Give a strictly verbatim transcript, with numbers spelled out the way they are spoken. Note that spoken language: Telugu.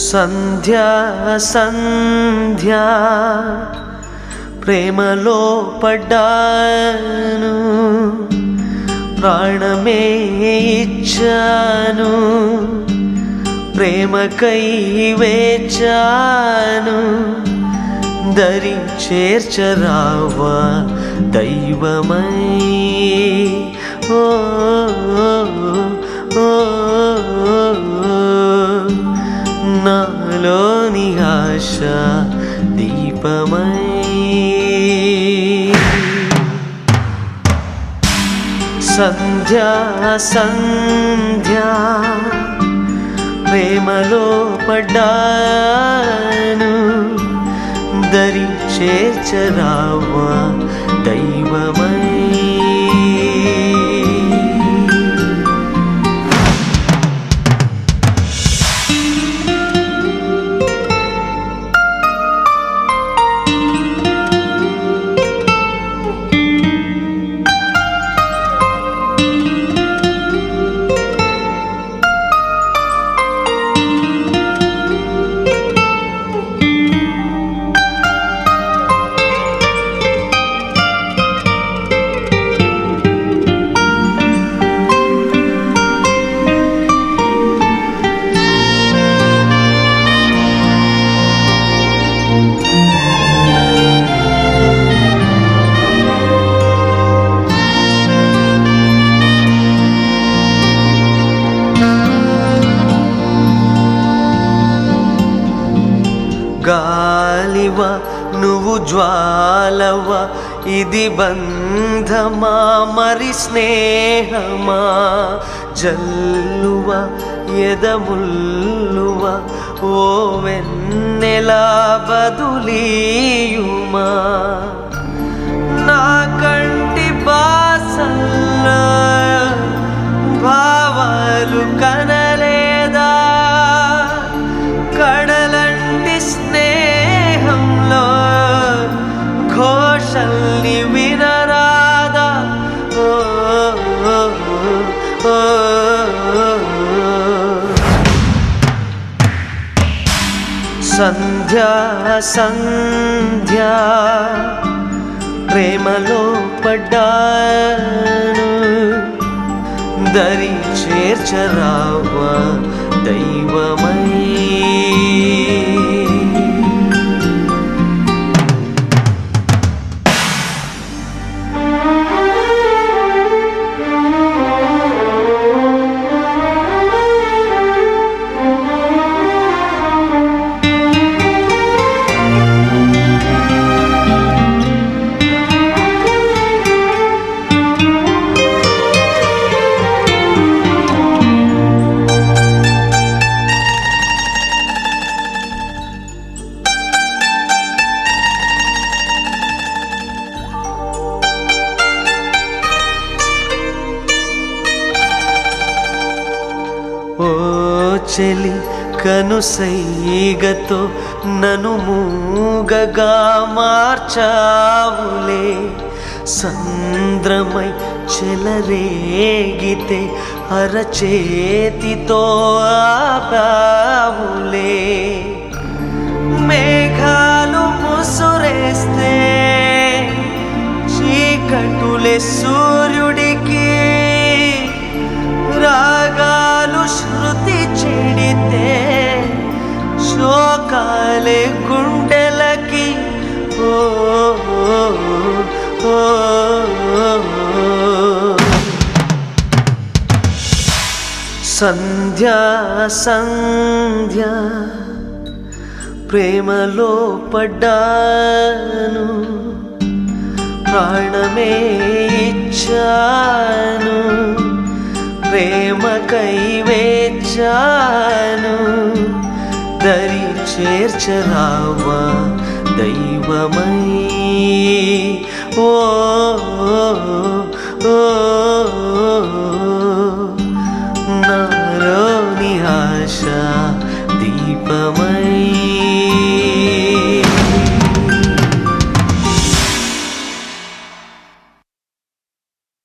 సంధ్యా సంధ్యా ప్రేమలో పడ్డాను, ప్రాణమే ఇచ్చాను, ప్రేమకై వేచాను, దరి చేర్చరావా దైవమై. ఓ ఓ నాలోని ఆశ దీపమై. సంధ్యా సంధ్యా ప్రేమలో పడ్డాను, దరి చేర్చరావా దైవమై. గాలివా నువ్వు జ్వాలవా, ఇది బంధమా మరి స్నేహమా, జల్లువా ఎదముల్లువా ఓ వెన్నెలా బదులీయుమా. నా కంటి బాసల్లో భావాలు కనలేదా, కడలంటి స్నేహంలో ఘోషల్ని వినరాదా. ఓ సంధ్యా సంధ్యా ప్రేమలో పడ్డాను, దరి చేర్చరావా దైవమై. ఓ చెలి కనుసైగతో నను మూగగా మార్చావులే, సంద్రమై చెలరేగితే అరచేతితో ఆపావులే. మేఘాలు ముసురేస్తే చీకటులే సూర్యుడికి, రాగాలు శృతి చెడితే శోకాలే గుండెలకి. ఓ సంధ్యా సంధ్యా ప్రేమలో పడ్డాను, ప్రాణమే ఇచ్చాను, ప్రేమకై వేచాను, దరి చేర్చరావా దైవమై. ఓ నాలోని ఆశ